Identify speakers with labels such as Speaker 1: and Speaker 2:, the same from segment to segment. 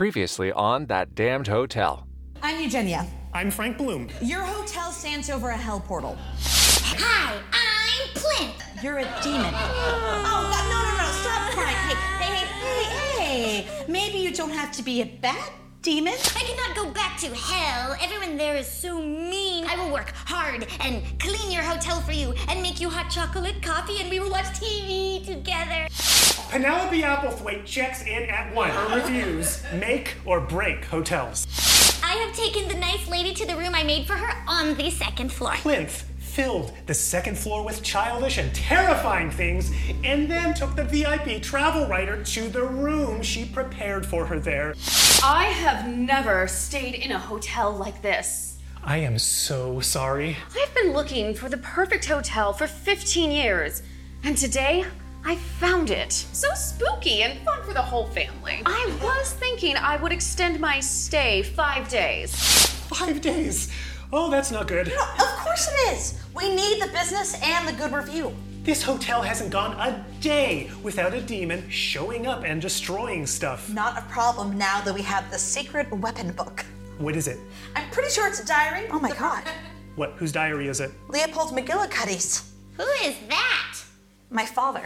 Speaker 1: Previously on That Damned Hotel.
Speaker 2: I'm Eugenia.
Speaker 3: I'm Frank Bloom.
Speaker 2: Your hotel stands over a hell portal.
Speaker 4: Hi, I'm Plinth.
Speaker 2: You're a demon. Oh, God, no, stop crying. Hey. Maybe you don't have to be a bad demon.
Speaker 4: I cannot go back to hell. Everyone there is so mean. I will work hard and clean your hotel for you and make you hot chocolate coffee and we will watch TV together.
Speaker 3: Penelope Applethwaite checks in at 1. Her reviews make or break hotels.
Speaker 4: I have taken the nice lady to the room I made for her on the second floor.
Speaker 3: Plinth filled the second floor with childish and terrifying things and then took the VIP travel writer to the room she prepared for her there.
Speaker 5: I have never stayed in a hotel like this.
Speaker 3: I am so sorry.
Speaker 5: I've been looking for the perfect hotel for 15 years, and today I found it. So spooky and fun for the whole family. I was thinking I would extend my stay 5 days.
Speaker 3: 5 days? Oh, that's not good.
Speaker 2: No, of course it is. We need the business and the good review.
Speaker 3: This hotel hasn't gone a day without a demon showing up and destroying stuff.
Speaker 2: Not a problem now that we have the secret weapon book.
Speaker 3: What is it?
Speaker 2: I'm pretty sure it's a diary. Oh my God.
Speaker 3: What? Whose diary is it?
Speaker 2: Leopold McGillicuddy's.
Speaker 4: Who is that?
Speaker 2: My father.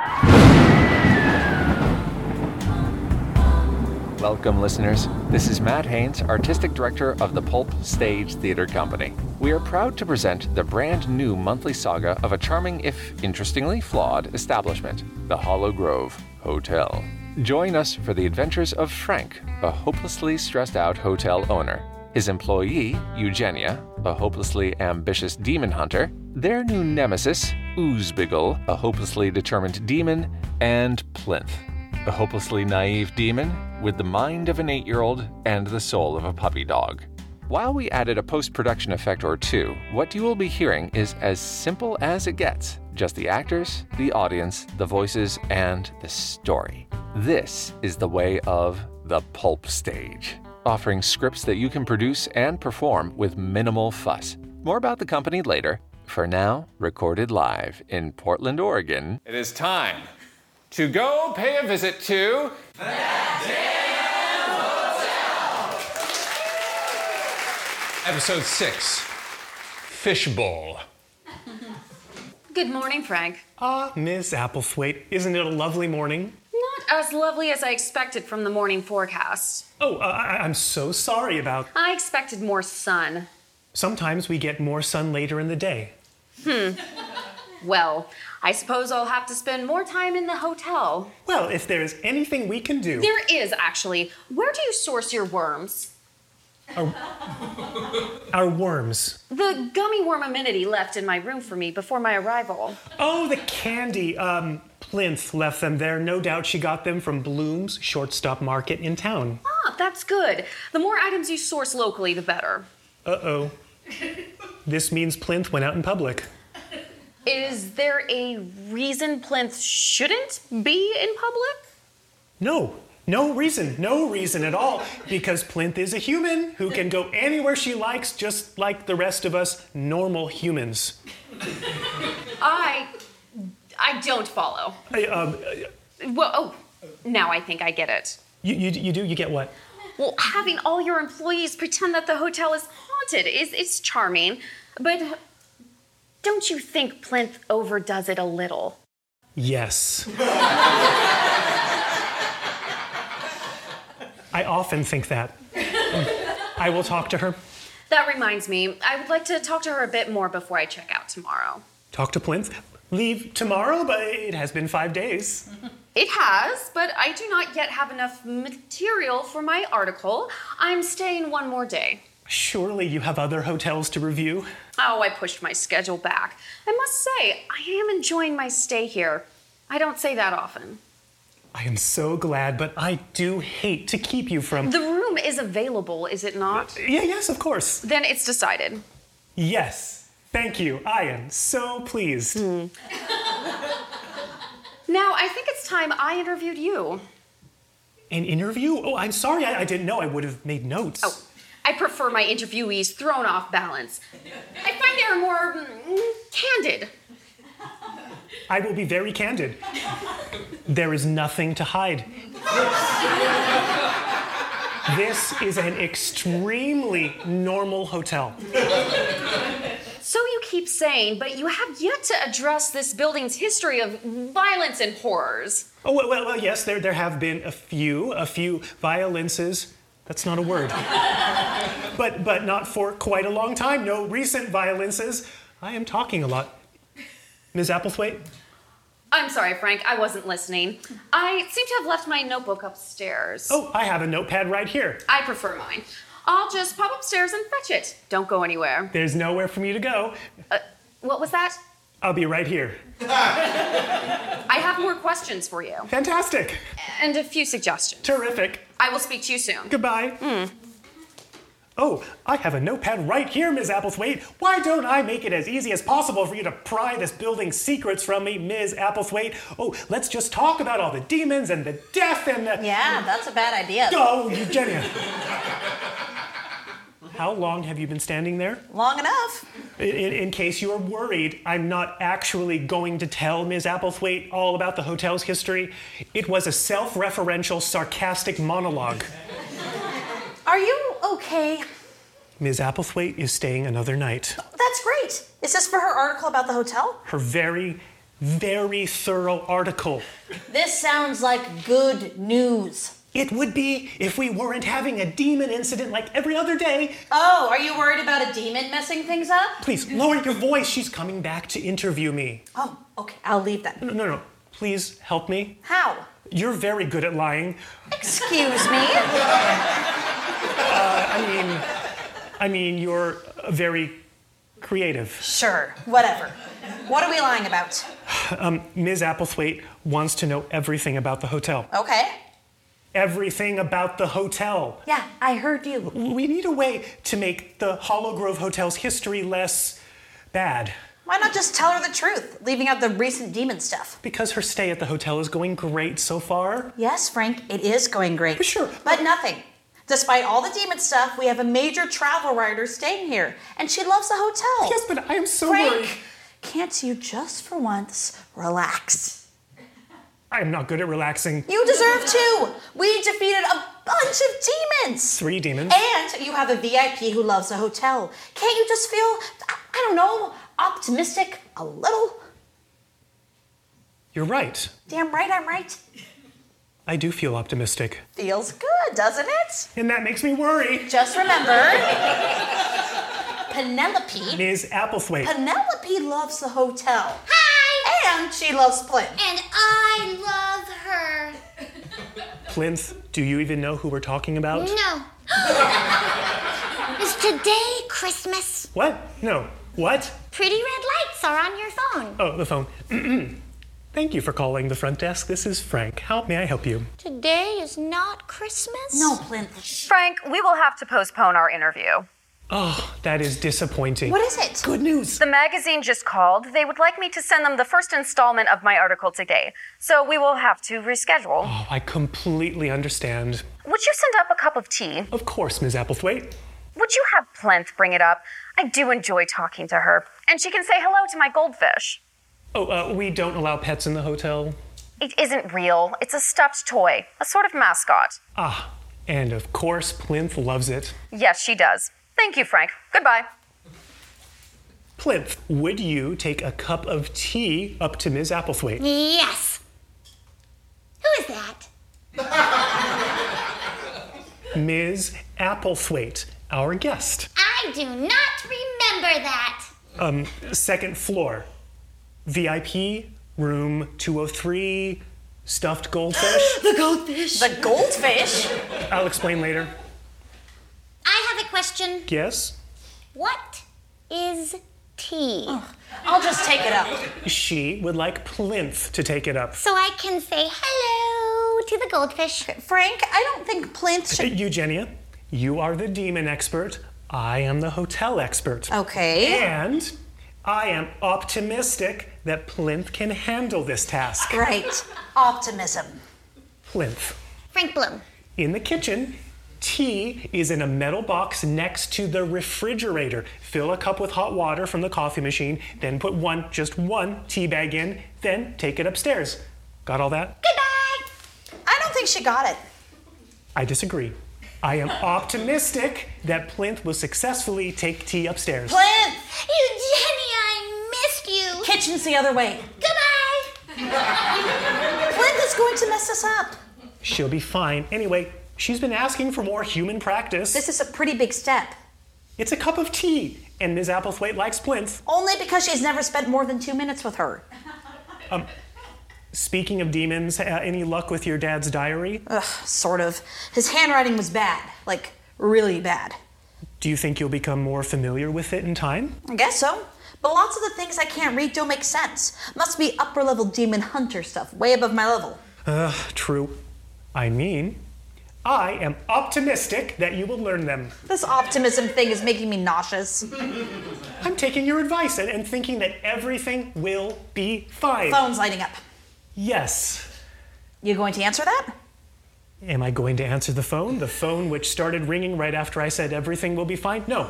Speaker 1: Welcome, listeners. This is Matt Haynes, Artistic Director of the Pulp Stage Theater Company. We are proud to present the brand new monthly saga of a charming, if interestingly flawed, establishment, the Hollow Grove Hotel. Join us for the adventures of Frank, a hopelessly stressed out hotel owner, his employee, Eugenia, a hopelessly ambitious demon hunter, their new nemesis, Oozbiggle, a hopelessly determined demon, and Plinth, a hopelessly naive demon with the mind of an 8-year-old and the soul of a puppy dog. While we added a post-production effect or two, what you will be hearing is as simple as it gets. Just the actors, the audience, the voices, and the story. This is the way of the Pulp Stage, offering scripts that you can produce and perform with minimal fuss. More about the company later. For now, recorded live in Portland, Oregon. It is time to go pay a visit to That Damned Hotel!
Speaker 6: Episode 6, Fishbowl.
Speaker 5: Good morning, Frank.
Speaker 3: Miss Applethwaite, isn't it a lovely morning?
Speaker 5: Not as lovely as I expected from the morning forecast.
Speaker 3: Oh, I'm so sorry about...
Speaker 5: I expected more sun.
Speaker 3: Sometimes we get more sun later in the day.
Speaker 5: Well, I suppose I'll have to spend more time in the hotel.
Speaker 3: Well, if there is anything we can do...
Speaker 5: There is, actually. Where do you source your worms?
Speaker 3: Our worms.
Speaker 5: The gummy worm amenity left in my room for me before my arrival.
Speaker 3: Oh, the candy. Plinth left them there. No doubt she got them from Bloom's Shortstop Market in town.
Speaker 5: Ah, that's good. The more items you source locally, the better.
Speaker 3: Uh-oh. This means Plinth went out in public.
Speaker 5: Is there a reason Plinth shouldn't be in public?
Speaker 3: No reason at all. Because Plinth is a human who can go anywhere she likes, just like the rest of us normal humans.
Speaker 5: I don't follow. Now I think I get it.
Speaker 3: You do? You get what?
Speaker 5: Well, having all your employees pretend that the hotel is haunted is charming, but don't you think Plinth overdoes it a little?
Speaker 3: Yes. I often think that. I will talk to her.
Speaker 5: That reminds me, I would like to talk to her a bit more before I check out tomorrow.
Speaker 3: Talk to Plinth? Leave tomorrow, but it has been 5 days.
Speaker 5: It has, but I do not yet have enough material for my article. I'm staying one more day.
Speaker 3: Surely you have other hotels to review.
Speaker 5: Oh, I pushed my schedule back. I must say, I am enjoying my stay here. I don't say that often.
Speaker 3: I am so glad, but I do hate to keep you from...
Speaker 5: The room is available, is it not?
Speaker 3: Yes, of course.
Speaker 5: Then it's decided.
Speaker 3: Yes. Thank you. I am so pleased.
Speaker 5: Now, I think it's time I interviewed you.
Speaker 3: An interview? Oh, I'm sorry. I didn't know. I would have made notes.
Speaker 5: Oh, I prefer my interviewees thrown off balance. I find they're more candid.
Speaker 3: I will be very candid. There is nothing to hide. This is an extremely normal hotel.
Speaker 5: So you keep saying, but you have yet to address this building's history of violence and horrors.
Speaker 3: Oh, well, yes, there have been a few violences. That's not a word. but not for quite a long time. No recent violences. I am talking a lot. Ms. Applethwaite?
Speaker 5: I'm sorry, Frank, I wasn't listening. I seem to have left my notebook upstairs.
Speaker 3: Oh, I have a notepad right here.
Speaker 5: I prefer mine. I'll just pop upstairs and fetch it. Don't go anywhere.
Speaker 3: There's nowhere for me to go.
Speaker 5: What was that?
Speaker 3: I'll be right here.
Speaker 5: I have more questions for you.
Speaker 3: Fantastic.
Speaker 5: And a few suggestions.
Speaker 3: Terrific.
Speaker 5: I will speak to you soon.
Speaker 3: Goodbye. Oh, I have a notepad right here, Ms. Applethwaite. Why don't I make it as easy as possible for you to pry this building's secrets from me, Ms. Applethwaite? Oh, let's just talk about all the demons and the death and the...
Speaker 2: Yeah, that's a bad idea.
Speaker 3: Oh, Eugenia. How long have you been standing there?
Speaker 2: Long enough.
Speaker 3: In case you are worried, I'm not actually going to tell Ms. Applethwaite all about the hotel's history. It was a self-referential, sarcastic monologue.
Speaker 2: Are you okay?
Speaker 3: Ms. Applethwaite is staying another night.
Speaker 2: That's great. Is this for her article about the hotel?
Speaker 3: Her very, very thorough article.
Speaker 2: This sounds like good news.
Speaker 3: It would be if we weren't having a demon incident like every other day.
Speaker 2: Oh, are you worried about a demon messing things up?
Speaker 3: Please, lower your voice. She's coming back to interview me.
Speaker 2: Oh, okay. I'll leave that.
Speaker 3: No. Please help me.
Speaker 2: How?
Speaker 3: You're very good at lying.
Speaker 2: Excuse me?
Speaker 3: I mean, you're very creative.
Speaker 2: Sure, whatever. What are we lying about?
Speaker 3: Ms. Applethwaite wants to know everything about the hotel.
Speaker 2: Okay.
Speaker 3: Everything about the hotel.
Speaker 2: Yeah, I heard you.
Speaker 3: We need a way to make the Hollow Grove Hotel's history less bad.
Speaker 2: Why not just tell her the truth, leaving out the recent demon stuff?
Speaker 3: Because her stay at the hotel is going great so far.
Speaker 2: Yes, Frank, it is going great.
Speaker 3: Sure.
Speaker 2: But nothing. Despite all the demon stuff, we have a major travel writer staying here, and she loves the hotel.
Speaker 3: Yes, but I am so
Speaker 2: Frank,
Speaker 3: worried.
Speaker 2: can't you just for once relax?
Speaker 3: I am not good at relaxing.
Speaker 2: You deserve to. We defeated a bunch of demons.
Speaker 3: 3 demons.
Speaker 2: And you have a VIP who loves the hotel. Can't you just feel, I don't know, optimistic a little?
Speaker 3: You're right.
Speaker 2: Damn right I'm right.
Speaker 3: I do feel optimistic.
Speaker 2: Feels good, doesn't it?
Speaker 3: And that makes me worry.
Speaker 2: Just remember, Penelope.
Speaker 3: Ms. Applethwaite.
Speaker 2: Penelope loves the hotel.
Speaker 4: Hi!
Speaker 2: And she loves Flint.
Speaker 4: And I love her.
Speaker 3: Plinth, do you even know who we're talking about?
Speaker 4: No. Is today Christmas?
Speaker 3: What? No. What?
Speaker 4: Pretty red lights are on your phone.
Speaker 3: Oh, the phone. Thank you for calling the front desk. This is Frank. How may I help you?
Speaker 4: Today is not Christmas?
Speaker 2: No, Flint.
Speaker 5: Frank, we will have to postpone our interview.
Speaker 3: Oh, that is disappointing.
Speaker 2: What is it?
Speaker 3: Good news.
Speaker 5: The magazine just called. They would like me to send them the first installment of my article today, so we will have to reschedule.
Speaker 3: Oh, I completely understand.
Speaker 5: Would you send up a cup of tea?
Speaker 3: Of course, Ms. Applethwaite.
Speaker 5: Would you have Plinth bring it up? I do enjoy talking to her, and she can say hello to my goldfish.
Speaker 3: Oh, we don't allow pets in the hotel.
Speaker 5: It isn't real. It's a stuffed toy, a sort of mascot.
Speaker 3: Ah, and of course, Plinth loves it.
Speaker 5: Yes, she does. Thank you, Frank. Goodbye.
Speaker 3: Plinth, would you take a cup of tea up to Ms. Applethwaite?
Speaker 4: Yes. Who is that?
Speaker 3: Ms. Applethwaite, our guest.
Speaker 4: I do not remember that.
Speaker 3: Second floor. VIP, room 203, stuffed goldfish.
Speaker 2: The goldfish. The goldfish?
Speaker 3: I'll explain later.
Speaker 4: I have a question.
Speaker 3: Yes?
Speaker 4: What is tea?
Speaker 2: I'll just take it up.
Speaker 3: She would like Plinth to take it up.
Speaker 4: So I can say hello to the goldfish.
Speaker 2: Frank, I don't think Plinth should...
Speaker 3: Eugenia, you are the demon expert. I am the hotel expert.
Speaker 2: Okay.
Speaker 3: And I am optimistic that Plinth can handle this task.
Speaker 2: Great. Optimism.
Speaker 3: Plinth.
Speaker 4: Frank Bloom.
Speaker 3: In the kitchen, tea is in a metal box next to the refrigerator. Fill a cup with hot water from the coffee machine, then put just one tea bag in, then take it upstairs. Got all that?
Speaker 4: Goodbye.
Speaker 2: I don't think she got it.
Speaker 3: I disagree. I am optimistic that Plinth will successfully take tea upstairs.
Speaker 2: Plinth!
Speaker 4: Eugenia, I missed you.
Speaker 2: Kitchen's the other way.
Speaker 4: Goodbye.
Speaker 2: Plinth is going to mess us up.
Speaker 3: She'll be fine. Anyway, she's been asking for more human practice.
Speaker 2: This is a pretty big step.
Speaker 3: It's a cup of tea, and Ms. Applethwaite likes Plinth.
Speaker 2: Only because she's never spent more than 2 minutes with her.
Speaker 3: Speaking of demons, any luck with your dad's diary?
Speaker 2: Sort of. His handwriting was bad. Like, really bad.
Speaker 3: Do you think you'll become more familiar with it in time?
Speaker 2: I guess so. But lots of the things I can't read don't make sense. Must be upper-level demon hunter stuff, way above my level.
Speaker 3: True. I mean, I am optimistic that you will learn them.
Speaker 2: This optimism thing is making me nauseous.
Speaker 3: I'm taking your advice and thinking that everything will be fine.
Speaker 2: Phone's lighting up.
Speaker 3: Yes.
Speaker 2: You going to answer that?
Speaker 3: Am I going to answer the phone? The phone which started ringing right after I said everything will be fine? No.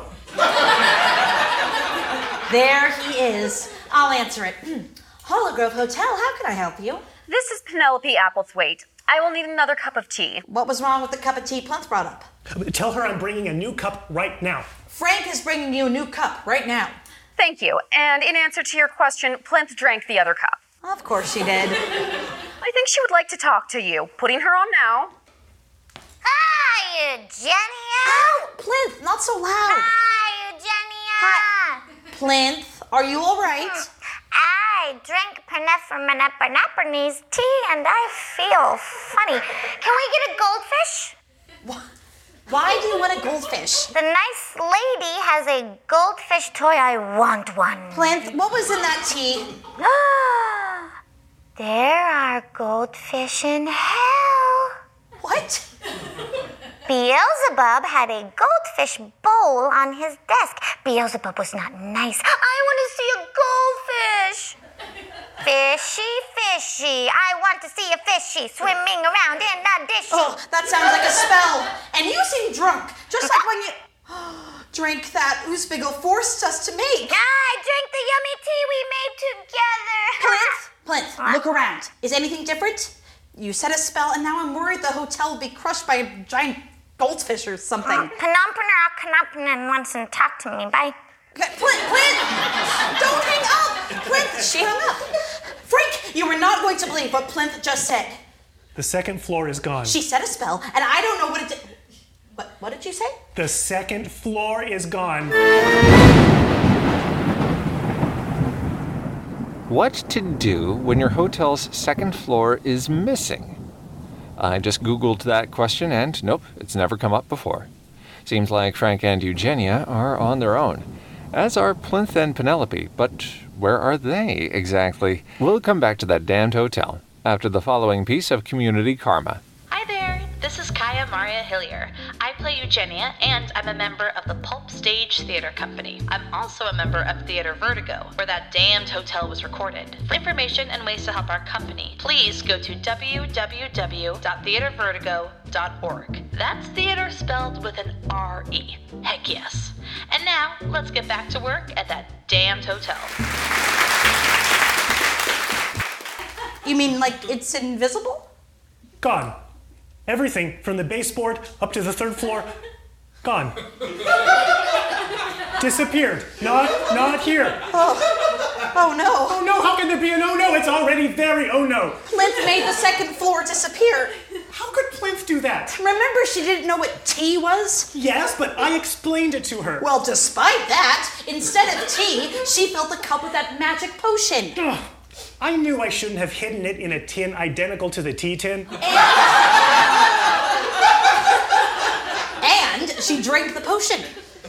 Speaker 2: There he is. I'll answer it. Hologrove Hotel, how can I help you?
Speaker 5: This is Penelope Applethwaite. I will need another cup of tea.
Speaker 2: What was wrong with the cup of tea Plinth brought up?
Speaker 3: Tell her I'm bringing a new cup right now.
Speaker 2: Frank is bringing you a new cup right now.
Speaker 5: Thank you. And in answer to your question, Plinth drank the other cup.
Speaker 2: Of course she did.
Speaker 5: I think she would like to talk to you. Putting her on now.
Speaker 4: Hi, Eugenia.
Speaker 2: Oh, Plinth, not so loud.
Speaker 4: Hi, Eugenia.
Speaker 2: Hi. Plinth, are you all right?
Speaker 4: I drink Perneppernees tea and I feel funny. Can we get a goldfish?
Speaker 2: Why do you want a goldfish?
Speaker 4: The nice lady has a goldfish toy. I want one.
Speaker 2: Plinth, what was in that tea?
Speaker 4: There are goldfish in hell.
Speaker 2: What?
Speaker 4: Beelzebub had a goldfish bowl on his desk. Beelzebub was not nice. I want to see a goldfish. Fishy, fishy. I want to see a fishy swimming around in a dishy.
Speaker 2: Oh, that sounds like a spell. And you seem drunk, just like when you drank that Uzbigel forced us to make.
Speaker 4: I drank the yummy tea we made together.
Speaker 2: Plinth, look around. Is anything different? You said a spell, and now I'm worried the hotel will be crushed by a giant goldfish or something.
Speaker 4: Penompener wants to talk to me. Bye.
Speaker 2: Plinth! Don't hang up! Plinth, she hung up. Frank, you were not going to believe what Plinth just said.
Speaker 3: The second floor is gone.
Speaker 2: She said a spell, and I don't know what it did. What did you say?
Speaker 3: The second floor is gone.
Speaker 1: What to do when your hotel's second floor is missing? I just Googled that question and nope, it's never come up before. Seems like Frank and Eugenia are on their own, as are Plinth and Penelope, but where are they exactly? We'll come back to that damned hotel after the following piece of community karma.
Speaker 7: Hi there, this is Kaya Maria Hillier. I play Eugenia, and I'm a member of the Pulp Stage Theater Company. I'm also a member of Theater Vertigo, where that damned hotel was recorded. For information and ways to help our company, please go to www.theatervertigo.org. That's theater spelled with an R-E. Heck yes. And now, let's get back to work at that damned hotel.
Speaker 2: You mean like it's invisible?
Speaker 3: Gone. Everything from the baseboard up to the third floor, gone. Disappeared. Not here.
Speaker 2: Oh no.
Speaker 3: Oh no, how can there be an oh no? It's already very oh no.
Speaker 2: Plinth made the second floor disappear.
Speaker 3: How could Plinth do that?
Speaker 2: Remember she didn't know what tea was?
Speaker 3: Yes, but I explained it to her.
Speaker 2: Well, despite that, instead of tea, she filled the cup with that magic potion.
Speaker 3: Ugh, I knew I shouldn't have hidden it in a tin identical to the tea tin.
Speaker 2: And she drank the potion.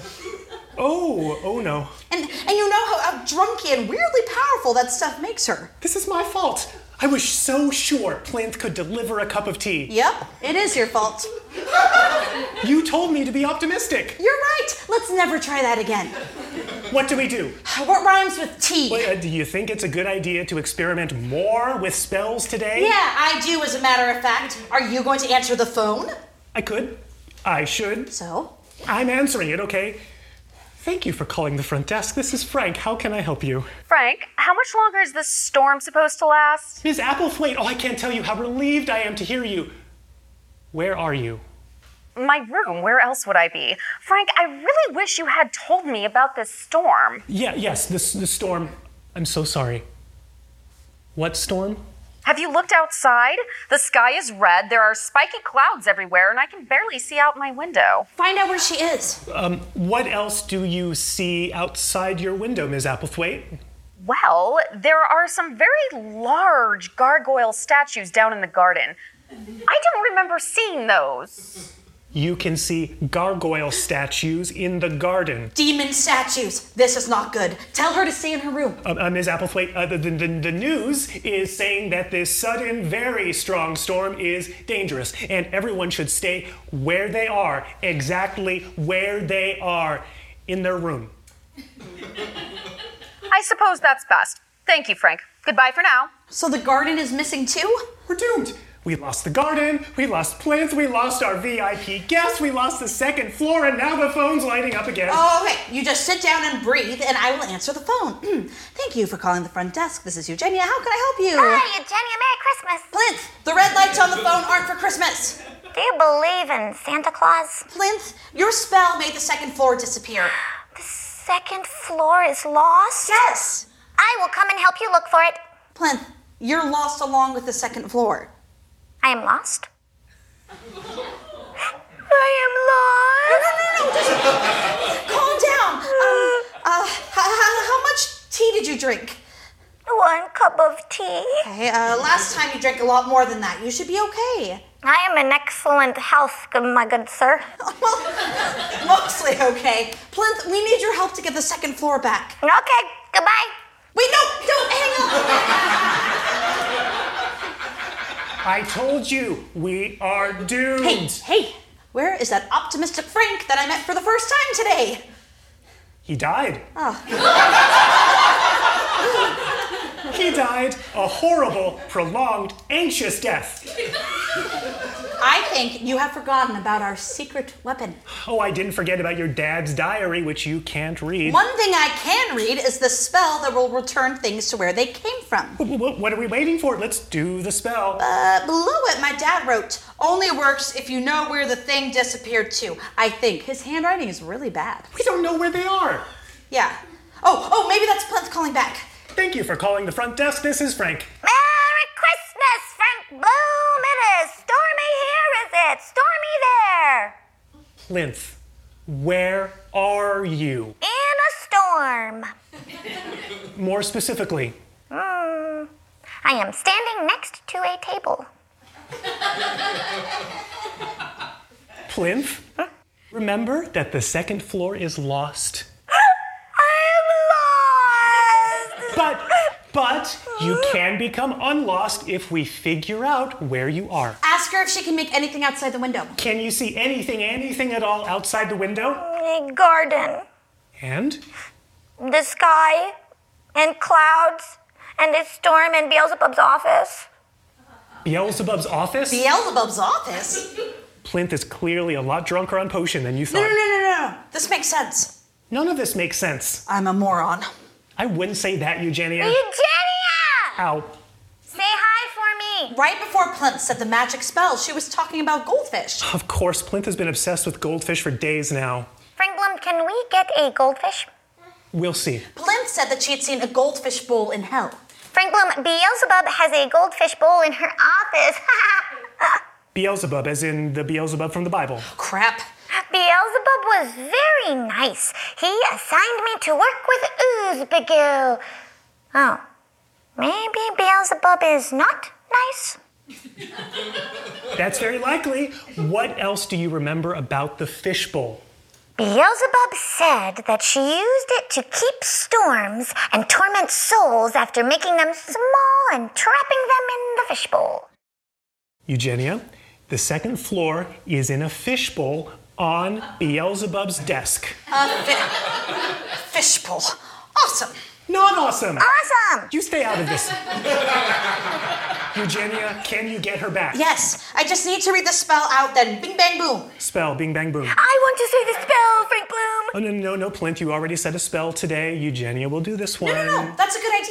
Speaker 3: Oh no.
Speaker 2: And you know how drunky and weirdly powerful that stuff makes her.
Speaker 3: This is my fault. I was so sure Plinth could deliver a cup of tea.
Speaker 2: Yep, it is your fault.
Speaker 3: You told me to be optimistic.
Speaker 2: You're right. Let's never try that again.
Speaker 3: What do we do?
Speaker 2: What rhymes with tea?
Speaker 3: Wait, do you think it's a good idea to experiment more with spells today?
Speaker 2: Yeah, I do, as a matter of fact. Are you going to answer the phone?
Speaker 3: I could. I should.
Speaker 2: So?
Speaker 3: I'm answering it, okay? Thank you for calling the front desk. This is Frank. How can I help you?
Speaker 5: Frank, how much longer is this storm supposed to last?
Speaker 3: Ms. Applethwaite, oh, I can't tell you how relieved I am to hear you. Where are you?
Speaker 5: my room. Where else would I be? Frank, I really wish you had told me about this storm.
Speaker 3: Yes, the storm. I'm so sorry. What storm?
Speaker 5: Have you looked outside? The sky is red, there are spiky clouds everywhere, and I can barely see out my window.
Speaker 2: Find out where she is.
Speaker 3: What else do you see outside your window, Ms. Applethwaite?
Speaker 5: Well, there are some very large gargoyle statues down in the garden. I don't remember seeing those.
Speaker 3: You can see gargoyle statues in the garden.
Speaker 2: Demon statues. This is not good. Tell her to stay in her room.
Speaker 3: Ms. Applethwaite, the news is saying that this sudden, very strong storm is dangerous, and everyone should stay where they are, exactly where they are, in their room.
Speaker 5: I suppose that's best. Thank you, Frank. Goodbye for now.
Speaker 2: So the garden is missing too?
Speaker 3: We're doomed. We lost the garden, we lost Plinth, we lost our VIP guest, we lost the second floor, and now the phone's lighting up again.
Speaker 2: Oh, okay. You just sit down and breathe, and I will answer the phone. Thank you for calling the front desk. This is Eugenia. How can I help you?
Speaker 4: Hi, Eugenia. Merry Christmas.
Speaker 2: Plinth, the red lights on the phone aren't for Christmas.
Speaker 4: Do you believe in Santa Claus?
Speaker 2: Plinth, your spell made the second floor disappear.
Speaker 4: The second floor is lost?
Speaker 2: Yes.
Speaker 4: I will come and help you look for it.
Speaker 2: Plinth, you're lost along with the second floor.
Speaker 4: I am lost? I am lost?
Speaker 2: No, just calm down. How much tea did you drink?
Speaker 4: 1 cup of tea.
Speaker 2: Okay, last time you drank a lot more than that. You should be okay.
Speaker 4: I am in excellent health, my good sir.
Speaker 2: Well, mostly okay. Plinth, we need your help to get the second floor back.
Speaker 4: Okay, goodbye.
Speaker 2: Wait, no, don't hang up.
Speaker 3: I told you, we are doomed.
Speaker 2: Hey, where is that optimistic Frank that I met for the first time today?
Speaker 3: He died.
Speaker 2: Oh.
Speaker 3: He died a horrible, prolonged, anxious death.
Speaker 2: I think you have forgotten about our secret weapon.
Speaker 3: Oh, I didn't forget about your dad's diary, which you can't read.
Speaker 2: One thing I can read is the spell that will return things to where they came from.
Speaker 3: What are we waiting for? Let's do the spell.
Speaker 2: Below it, my dad wrote, only works if you know where the thing disappeared to. I think his handwriting is really bad.
Speaker 3: We don't know where they are.
Speaker 2: Yeah. Oh, maybe that's Plinth calling back.
Speaker 3: Thank you for calling the front desk. This is Frank.
Speaker 4: Merry Christmas, Frank Bloom. It is stormy here, is it? Stormy there.
Speaker 3: Plinth, where are you?
Speaker 4: In a storm.
Speaker 3: More specifically.
Speaker 4: I am standing next to a table.
Speaker 3: Plinth, remember that the second floor is lost. But you can become unlost if we figure out where you are.
Speaker 2: Ask her if she can make anything outside the window.
Speaker 3: Can you see anything at all outside the window?
Speaker 4: A garden.
Speaker 3: And?
Speaker 4: The sky. And clouds. And a storm in Beelzebub's office.
Speaker 3: Beelzebub's office?
Speaker 2: Beelzebub's office?
Speaker 3: Plinth is clearly a lot drunker on potion than you thought.
Speaker 2: No. This makes sense.
Speaker 3: None of this makes sense.
Speaker 2: I'm a moron.
Speaker 3: I wouldn't say that, Eugenia.
Speaker 4: Eugenia!
Speaker 3: Ow.
Speaker 4: Say hi for me.
Speaker 2: Right before Plinth said the magic spell, she was talking about goldfish.
Speaker 3: Of course, Plinth has been obsessed with goldfish for days now.
Speaker 4: Frank Bloom, can we get a goldfish?
Speaker 3: We'll see.
Speaker 2: Plinth said that she had seen a goldfish bowl in hell.
Speaker 4: Frank Bloom, Beelzebub has a goldfish bowl in her office.
Speaker 3: Beelzebub, as in the Beelzebub from the Bible.
Speaker 2: Crap.
Speaker 4: Beelzebub was very nice. He assigned me to work with Oozbagoo. Oh, maybe Beelzebub is not nice?
Speaker 3: That's very likely. What else do you remember about the fishbowl?
Speaker 4: Beelzebub said that she used it to keep storms and torment souls after making them small and trapping them in the fishbowl.
Speaker 3: Eugenia, the second floor is in a fishbowl on Beelzebub's desk.
Speaker 2: Fishbowl. Awesome.
Speaker 3: Not awesome.
Speaker 4: Awesome!
Speaker 3: You stay out of this. Eugenia, can you get her back?
Speaker 2: Yes, I just need to read the spell out, then bing, bang, boom.
Speaker 3: Spell, bing, bang, boom.
Speaker 4: I want to say the spell, Frank Bloom.
Speaker 3: Oh, no, Plinth, you already said a spell today. Eugenia will do this one.
Speaker 2: No, that's a good idea.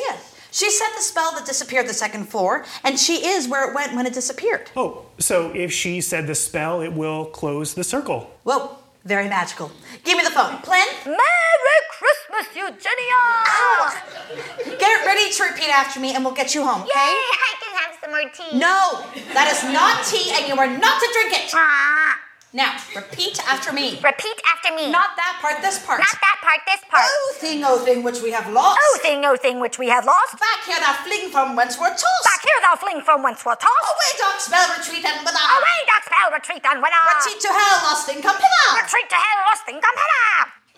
Speaker 2: She set the spell that disappeared the second floor, and she is where it went when it disappeared.
Speaker 3: Oh, so if she said the spell, it will close the circle.
Speaker 2: Whoa, very magical. Give me the phone. Plinth?
Speaker 4: Merry Christmas, Eugenia!
Speaker 2: Get ready to repeat after me, and we'll get you home, okay?
Speaker 4: Yay, I can have some more tea.
Speaker 2: No, that is not tea, and you are not to drink it.
Speaker 4: Ah.
Speaker 2: Now, repeat after me.
Speaker 4: Repeat after me.
Speaker 2: Not that part, this part.
Speaker 4: Not that part, this part.
Speaker 2: O thing which we have lost.
Speaker 4: O thing which we have lost.
Speaker 2: Back here thou fling from whence we're tossed.
Speaker 4: Back here thou fling from whence we're tossed.
Speaker 2: Away doth spell retreat and wither.
Speaker 4: Away doth spell retreat and wither.
Speaker 2: Retreat to hell, lost in come hither.
Speaker 4: Retreat to hell, lost in come hither.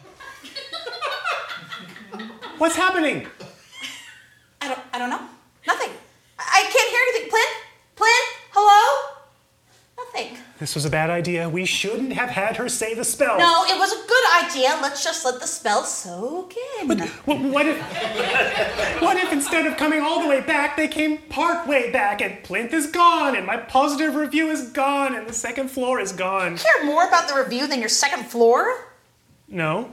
Speaker 3: What's happening?
Speaker 2: I don't know. Nothing. I can't hear anything. Plinth? Hello? Nothing.
Speaker 3: This was a bad idea. We shouldn't have had her say the spell.
Speaker 2: No, it was a good idea. Let's just let the spell soak in.
Speaker 3: But what if instead of coming all the way back, they came part way back and Plinth is gone and my positive review is gone and the second floor is gone?
Speaker 2: You care more about the review than your second floor?
Speaker 3: No.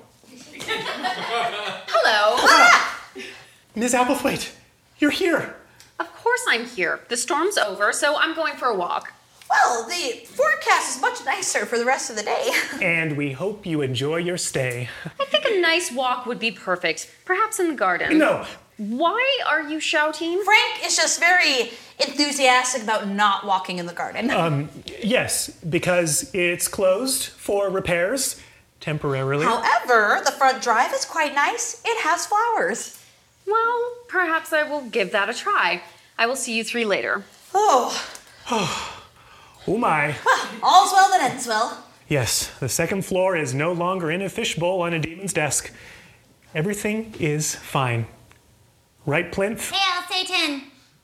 Speaker 5: Hello.
Speaker 3: Ms. Applethwaite, you're here.
Speaker 5: Of course I'm here. The storm's over, so I'm going for a walk.
Speaker 2: Well, the forecast is much nicer for the rest of the day.
Speaker 3: And we hope you enjoy your stay.
Speaker 5: I think a nice walk would be perfect. Perhaps in the garden.
Speaker 3: No.
Speaker 5: Why are you shouting?
Speaker 2: Frank is just very enthusiastic about not walking in the garden.
Speaker 3: Yes, because it's closed for repairs temporarily.
Speaker 2: However, the front drive is quite nice. It has flowers.
Speaker 5: Well, perhaps I will give that a try. I will see you three later.
Speaker 2: Oh.
Speaker 3: Oh my.
Speaker 2: Well, all's well that ends well.
Speaker 3: Yes, the second floor is no longer in a fishbowl on a demon's desk. Everything is fine. Right, Plinth?
Speaker 4: Hail, Satan!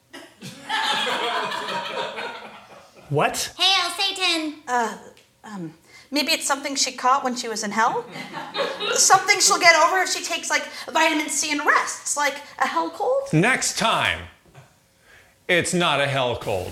Speaker 3: What?
Speaker 4: Hail, Satan!
Speaker 2: Maybe it's something she caught when she was in hell? Something she'll get over if she takes, like, vitamin C and rests, like a hell cold?
Speaker 6: Next time, it's not a hell cold.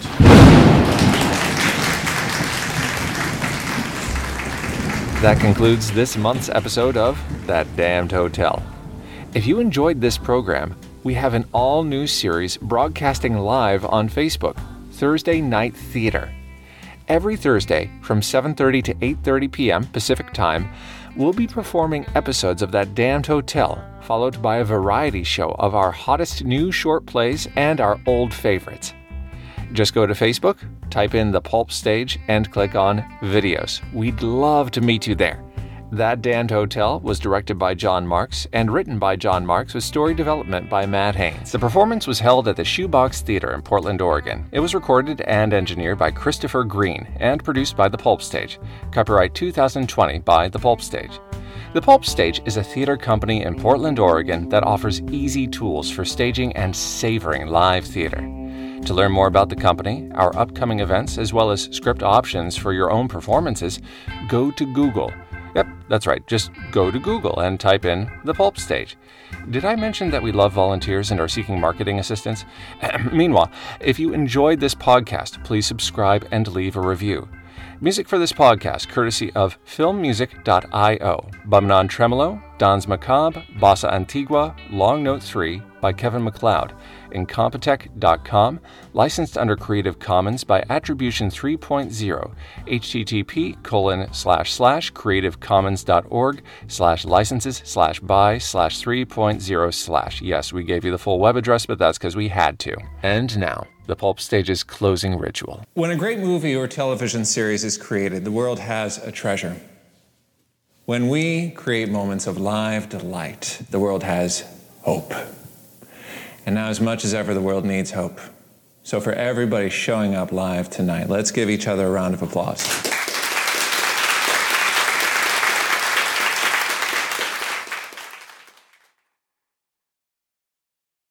Speaker 1: That concludes this month's episode of That Damned Hotel. If you enjoyed this program, we have an all-new series broadcasting live on Facebook, Thursday Night Theater. Every Thursday from 7:30 to 8:30 p.m. Pacific Time, we'll be performing episodes of That Damned Hotel, followed by a variety show of our hottest new short plays and our old favorites. Just go to Facebook, type in The Pulp Stage, and click on Videos. We'd love to meet you there. That Damned Hotel was directed by John Marks and written by John Marks with story development by Matt Haynes. The performance was held at the Shoebox Theater in Portland, Oregon. It was recorded and engineered by Christopher Green and produced by The Pulp Stage. Copyright 2020 by The Pulp Stage. The Pulp Stage is a theater company in Portland, Oregon that offers easy tools for staging and savoring live theater. To learn more about the company, our upcoming events, as well as script options for your own performances, go to Google. Yep, that's right. Just go to Google and type in The Pulp Stage. Did I mention that we love volunteers and are seeking marketing assistance? Meanwhile, if you enjoyed this podcast, please subscribe and leave a review. Music for this podcast courtesy of filmmusic.io. Bum Non Tremolo, Danse Macabre, Bossa Antigua, Long Note 3 by Kevin MacLeod. Incompetech.com, licensed under Creative Commons by Attribution 3.0, http://creativecommons.org/licenses/by/3.0/. Yes, we gave you the full web address, but that's because we had to. And now, the Pulp Stage's closing ritual.
Speaker 6: When a great movie or television series is created, the world has a treasure. When we create moments of live delight, the world has hope. And now, as much as ever, the world needs hope. So for everybody showing up live tonight, let's give each other a round of applause.